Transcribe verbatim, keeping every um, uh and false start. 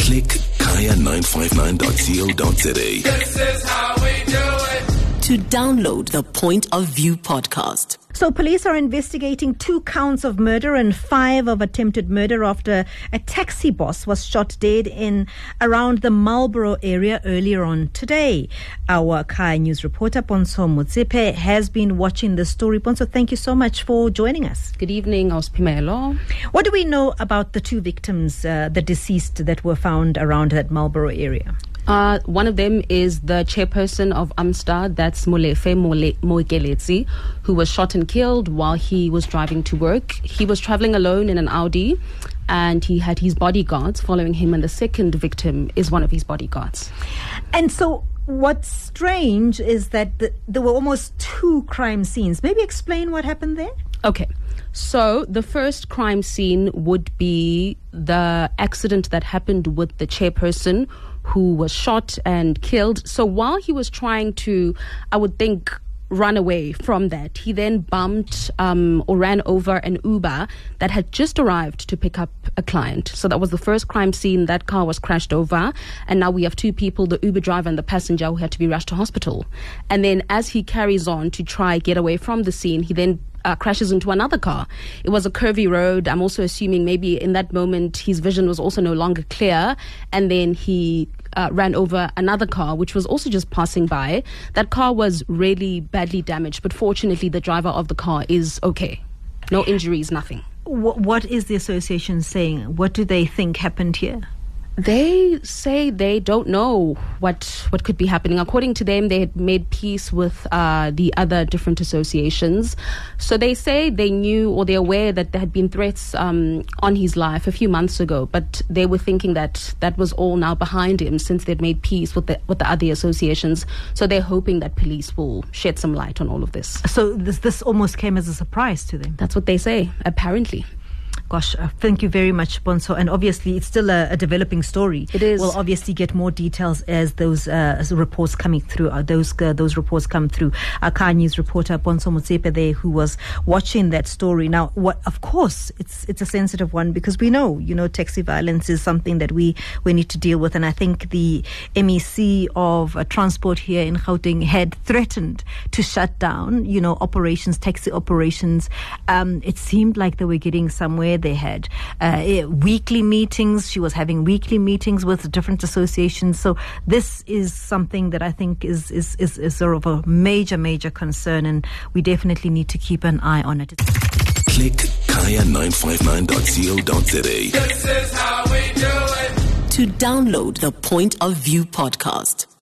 Click kaya nine five nine dot co dot za. This is how we do it. To download the Point of View podcast. So police are investigating two counts of murder and five of attempted murder after a taxi boss was shot dead in around the Marlborough area earlier on today. Our Kaya News reporter Ponso Motsepe has been watching the story. Ponso, thank you so much for joining us. Good evening, Auspimelo. What do we know about the two victims, uh, the deceased that were found around that Marlborough area? Uh, one of them is the chairperson of Umstar, that's Molefe Moekeletsi, who was shot and killed while he was driving to work. He was traveling alone in an Audi, and he had his bodyguards following him, and the second victim is one of his bodyguards. And so what's strange is that the, there were almost two crime scenes. Maybe explain what happened there? Okay. So the first crime scene would be the accident that happened with the chairperson who was shot and killed. So while he was trying to, I would think, run away from that, he then bumped um, or ran over an Uber that had just arrived to pick up a client. So that was the first crime scene. That car was crashed over, and now we have two people, the Uber driver and the passenger, who had to be rushed to hospital. And then as he carries on to try get away from the scene, he then Uh, crashes into another car. It was a curvy road. I'm also assuming maybe in that moment his vision was also no longer clear, and then he uh, ran over another car which was also just passing by. That car was really badly damaged, but fortunately the driver of the car is okay. No injuries, nothing. W- what is the association saying? What do they think happened here? They say they don't know what what could be happening. According to them, they had made peace with uh, the other different associations. So they say they knew, or they're aware that there had been threats um, on his life a few months ago, but they were thinking that that was all now behind him since they'd made peace with the, with the other associations. So they're hoping that police will shed some light on all of this. So this, this almost came as a surprise to them. That's what they say, apparently. Gosh, uh, thank you very much, Bonso. And obviously, it's still a, a developing story. It is. We'll obviously get more details as those uh, as reports coming through. Uh, those uh, those reports come through. Our Kaya News reporter Bonso Motsepe there, who was watching that story. Now, what? Of course, it's it's a sensitive one because we know, you know, taxi violence is something that we we need to deal with. And I think the M E C of uh, transport here in Gauteng had threatened to shut down, you know, operations, taxi operations. Um, it seemed like they were getting somewhere. They had uh, weekly meetings. She was having weekly meetings with different associations. So this is something that I think is, is, is, is sort of a major, major concern, and we definitely need to keep an eye on it. Click kaya nine five nine dot co dot za. This is how we do it. To download the Point of View podcast.